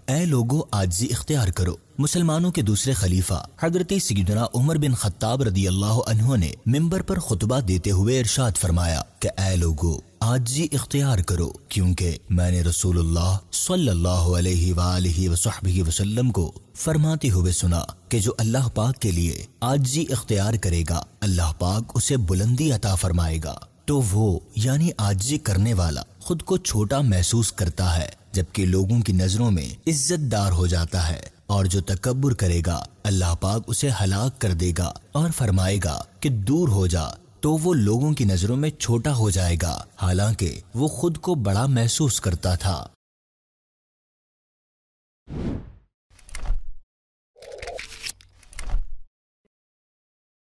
ऐ लोगों आजिज़ी इख्तियार करो। मुसलमानों के दूसरे खलीफा हजरत सय्यदना उमर बिन खत्ताब रदी अल्लाह अन्हु ने मिंबर पर खुतबा देते हुए इरशाद फरमाया कि ऐ लोगों आजिज़ी इख्तियार करो, क्योंकि मैंने रसूलुल्लाह सल्लल्लाहु अलैहि वालिहि वसहबिहि वसल्लम को फरमाते हुए सुना कि जो अल्लाह पाक के लिए आजिज़ी इख्तियार करेगा अल्लाह पाक उसे बुलंदी अता फरमाएगा। तो वो यानी आजिज़ी करने वाला खुद को छोटा महसूस करता है, जबकि लोगों की नजरों में इज्जतदार हो जाता है, और जो तकब्बुर करेगा अल्लाह पाक उसे हलाक कर देगा और फरमाएगा कि दूर हो जा, तो वो लोगों की नजरों में छोटा हो जाएगा, हालांकि वो खुद को बड़ा महसूस करता था।